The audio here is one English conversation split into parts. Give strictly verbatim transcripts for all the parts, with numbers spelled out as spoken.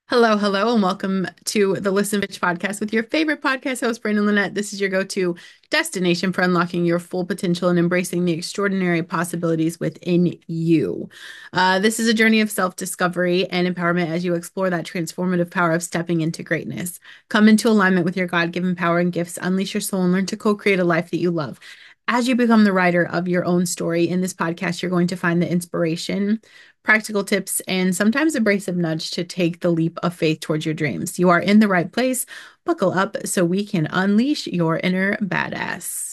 Hello, hello, and welcome to the Listen Bitch podcast with your favorite podcast host, Brandon Lynette. This is your go-to destination for unlocking your full potential and embracing the extraordinary possibilities within you. Uh, this is a journey of self-discovery and empowerment as you explore that transformative power of stepping into greatness. Come into alignment with your God-given power and gifts, unleash your soul, and learn to co-create a life that you love. As you become the writer of your own story in this podcast, you're going to find the inspiration, practical tips, and sometimes abrasive nudge to take the leap of faith towards your dreams. You are in the right place. Buckle up so we can unleash your inner badass.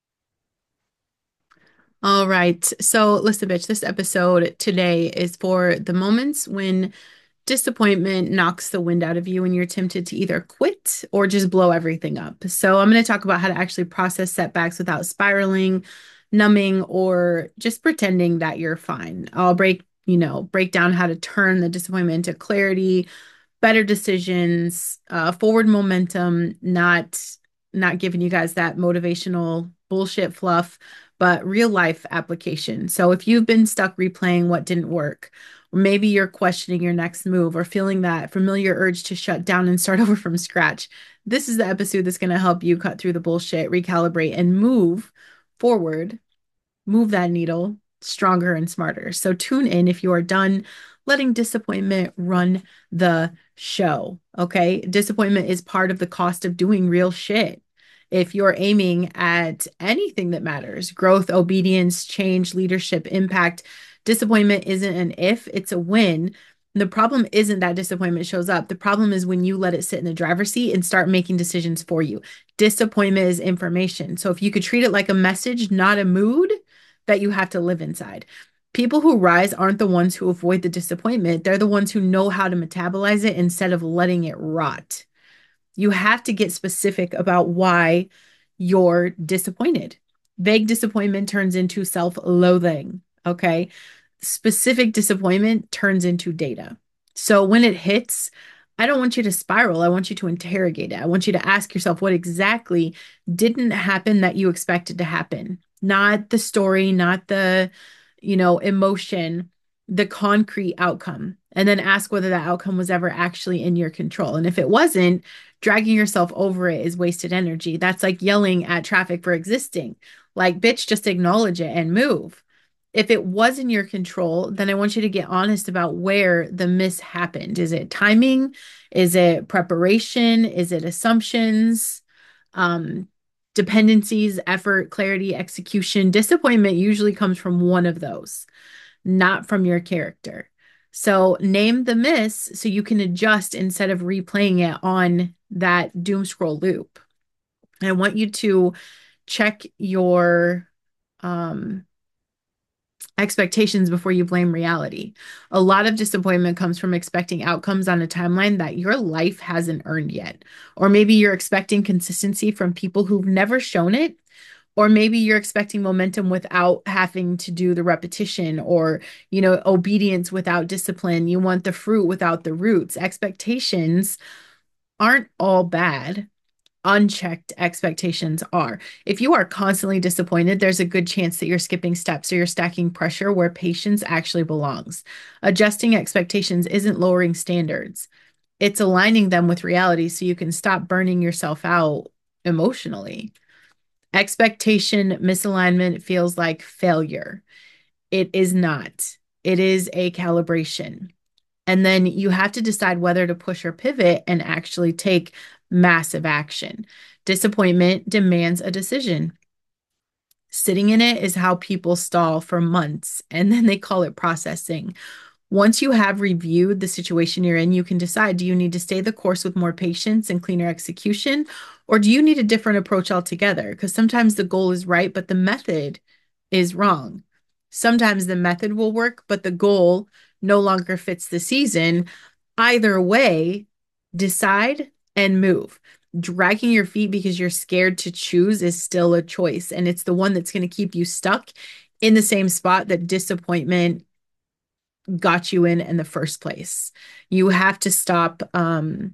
All right. So, listen, bitch, this episode today is for the moments when disappointment knocks the wind out of you and you're tempted to either quit or just blow everything up. So, I'm going to talk about how to actually process setbacks without spiraling, numbing, or just pretending that you're fine. I'll break, you know, break down how to turn the disappointment into clarity, better decisions, uh, forward momentum, not not giving you guys that motivational bullshit fluff, but real life application. So if you've been stuck replaying what didn't work, or maybe you're questioning your next move or feeling that familiar urge to shut down and start over from scratch, this is the episode that's going to help you cut through the bullshit, recalibrate, and move forward, move that needle stronger and smarter. So tune in if you are done letting disappointment run the show. Okay. Disappointment is part of the cost of doing real shit. If you're aiming at anything that matters, growth, obedience, change, leadership, impact, disappointment isn't an if, it's a win. The problem isn't that disappointment shows up. The problem is when you let it sit in the driver's seat and start making decisions for you. Disappointment is information. So if you could treat it like a message, not a mood that you have to live inside. People who rise aren't the ones who avoid the disappointment. They're the ones who know how to metabolize it instead of letting it rot. You have to get specific about why you're disappointed. Vague disappointment turns into self loathing. Okay. Specific disappointment turns into data. So when it hits, I don't want you to spiral. I want you to interrogate it. I want you to ask yourself what exactly didn't happen that you expected to happen. Not the story, not the, you know, emotion, the concrete outcome. And then ask whether that outcome was ever actually in your control. And if it wasn't, dragging yourself over it is wasted energy. That's like yelling at traffic for existing. Like, bitch, just acknowledge it and move. If it was in your control, then I want you to get honest about where the miss happened. Is it timing? Is it preparation? Is it assumptions? Um, dependencies, effort, clarity, execution. Disappointment usually comes from one of those, not from your character. So name the miss so you can adjust instead of replaying it on that doom scroll loop. I want you to check your um expectations before you blame reality. A lot of disappointment comes from expecting outcomes on a timeline that your life hasn't earned yet. Or maybe you're expecting consistency from people who've never shown it. Or maybe you're expecting momentum without having to do the repetition, or, you know, obedience without discipline. You want the fruit without the roots. Expectations aren't all bad. Unchecked expectations are. If you are constantly disappointed, there's a good chance that you're skipping steps or you're stacking pressure where patience actually belongs. Adjusting expectations isn't lowering standards, it's aligning them with reality so you can stop burning yourself out emotionally. Expectation misalignment feels like failure. It is not, it is a calibration. And then you have to decide whether to push or pivot and actually take massive action. Disappointment demands a decision. Sitting in it is how people stall for months and then they call it processing. Once you have reviewed the situation you're in, you can decide, do you need to stay the course with more patience and cleaner execution, or do you need a different approach altogether? Because sometimes the goal is right, but the method is wrong. Sometimes the method will work, but the goal no longer fits the season. Either way, decide and move. Dragging your feet because you're scared to choose is still a choice, and it's the one that's going to keep you stuck in the same spot that disappointment got you in in the first place. You have to stop um,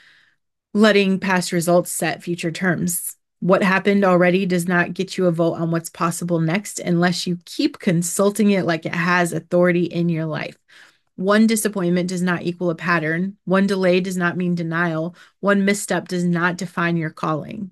letting past results set future terms. What happened already does not get you a vote on what's possible next unless you keep consulting it like it has authority in your life. One disappointment does not equal a pattern. One delay does not mean denial. One misstep does not define your calling.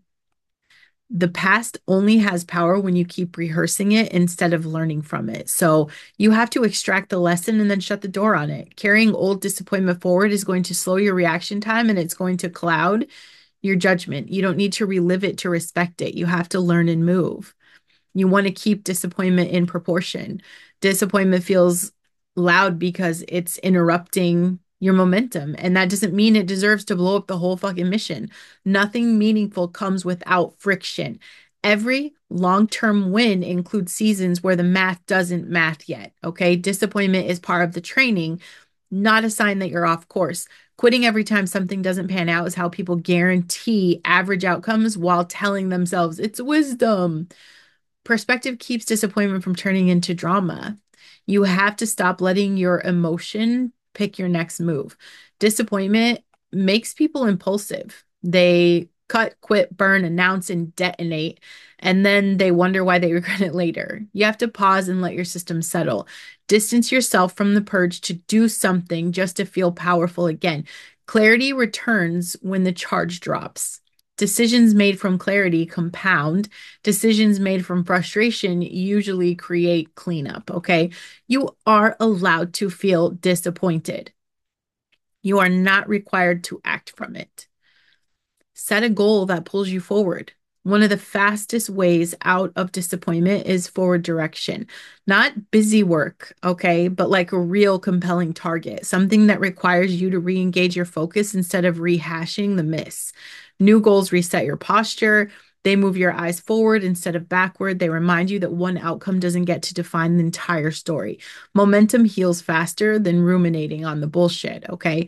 The past only has power when you keep rehearsing it instead of learning from it. So you have to extract the lesson and then shut the door on it. Carrying old disappointment forward is going to slow your reaction time and it's going to cloud your judgment. You don't need to relive it to respect it. You have to learn and move. You want to keep disappointment in proportion. Disappointment feels loud because it's interrupting your momentum. And that doesn't mean it deserves to blow up the whole fucking mission. Nothing meaningful comes without friction. Every long term win includes seasons where the math doesn't math yet. Okay. Disappointment is part of the training, not a sign that you're off course. Quitting every time something doesn't pan out is how people guarantee average outcomes while telling themselves it's wisdom. Perspective keeps disappointment from turning into drama. You have to stop letting your emotion pick your next move. Disappointment makes people impulsive. They cut, quit, burn, announce, and detonate, and then they wonder why they regret it later. You have to pause and let your system settle. Distance yourself from the purge to do something just to feel powerful again. Clarity returns when the charge drops. Decisions made from clarity compound. Decisions made from frustration usually create cleanup, okay? You are allowed to feel disappointed. You are not required to act from it. Set a goal that pulls you forward. One of the fastest ways out of disappointment is forward direction. Not busy work, okay, but like a real compelling target, something that requires you to re-engage your focus instead of rehashing the miss. New goals reset your posture. They move your eyes forward instead of backward. They remind you that one outcome doesn't get to define the entire story. Momentum heals faster than ruminating on the bullshit, okay?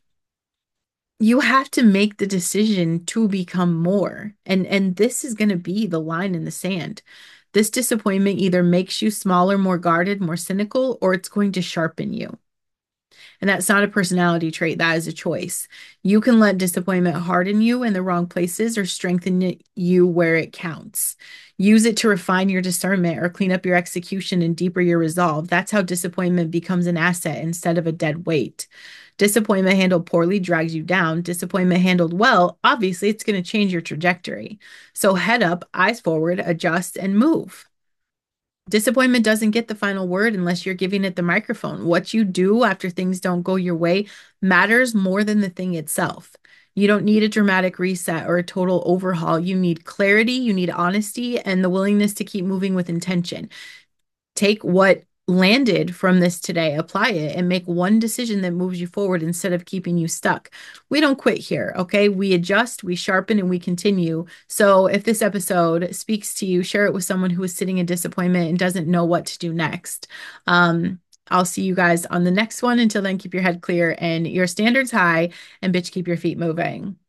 You have to make the decision to become more. And and this is going to be the line in the sand. This disappointment either makes you smaller, more guarded, more cynical, or it's going to sharpen you. And that's not a personality trait, that is a choice. You can let disappointment harden you in the wrong places or strengthen it- you where it counts. Use it to refine your discernment or clean up your execution and deeper your resolve. That's how disappointment becomes an asset instead of a dead weight. Disappointment handled poorly drags you down. Disappointment handled well, obviously, it's going to change your trajectory. So head up, eyes forward, adjust, and move. Disappointment doesn't get the final word unless you're giving it the microphone. What you do after things don't go your way matters more than the thing itself. You don't need a dramatic reset or a total overhaul. You need clarity, you need honesty, and the willingness to keep moving with intention. Take what landed from this today, apply it, and make one decision that moves you forward instead of keeping you stuck. We don't quit here, okay? We adjust, we sharpen, and we continue. So if this episode speaks to you, share it with someone who is sitting in disappointment and doesn't know what to do next. Um, I'll see you guys on the next one. Until then, keep your head clear and your standards high, and bitch, keep your feet moving.